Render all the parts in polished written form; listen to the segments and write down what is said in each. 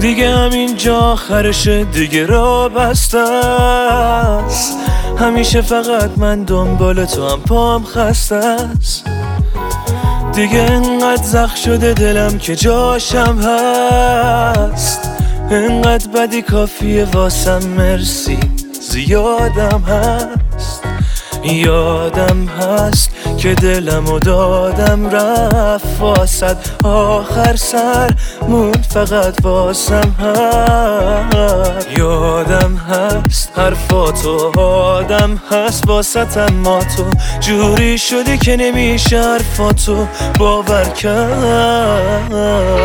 دیگه همینجا آخرشه، دیگه را بسته است. همیشه فقط من دنبال تو هم پام خسته است. دیگه انقدر زخم شده دلم که جاشم هست. انقدر بدی کافیه واسم مرسی زیادم هست. یادم هست که دلمو دادم رفت واسد، آخر سر موند فقط واسم هست. یادم هست حرفاتو آدم هست واسط، اما تو جوری شدی که نمیشه حرفاتو باور کرد.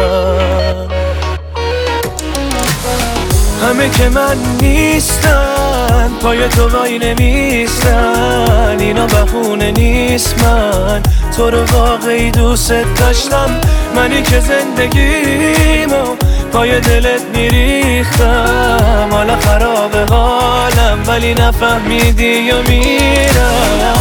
همه که من نیستن پای تو وای نمیستن، اینا بهونه نیست. من تو رو واقعی دوست داشتم، منی که زندگیمو پای دلت میریختم. حالا خرابه حالم ولی نفهمیدی و میرم.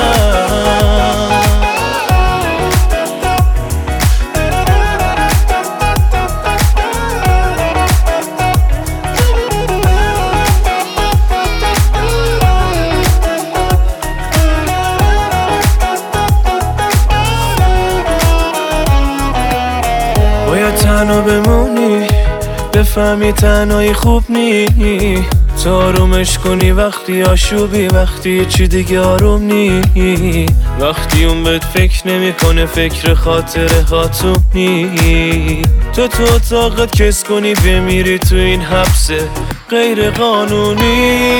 تنها بمونی بفهمی تنهایی خوب نی، تو آرومش کنی وقتی آشوبی، وقتی چی دیگه آروم نی، وقتی اون بهت فکر نمیکنه فکر خاطره هاتونی. تو اتاقت کس کنی بمیری تو این حبس غیر قانونی.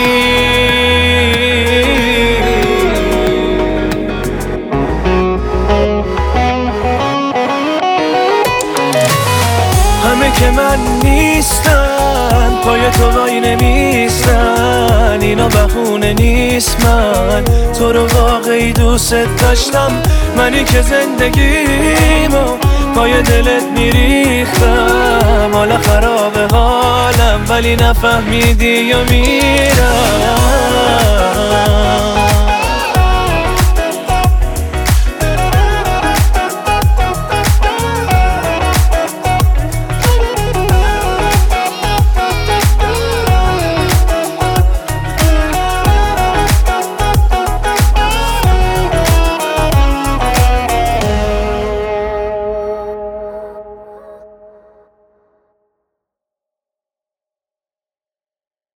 همه که من نیستن پای تو وای نمیستن، اینا بهونه نیست. من تو رو واقعی دوست داشتم، منی که زندگیمو پای دلت میریختم. حالا خرابه حالم ولی نفهمیدی و میرم.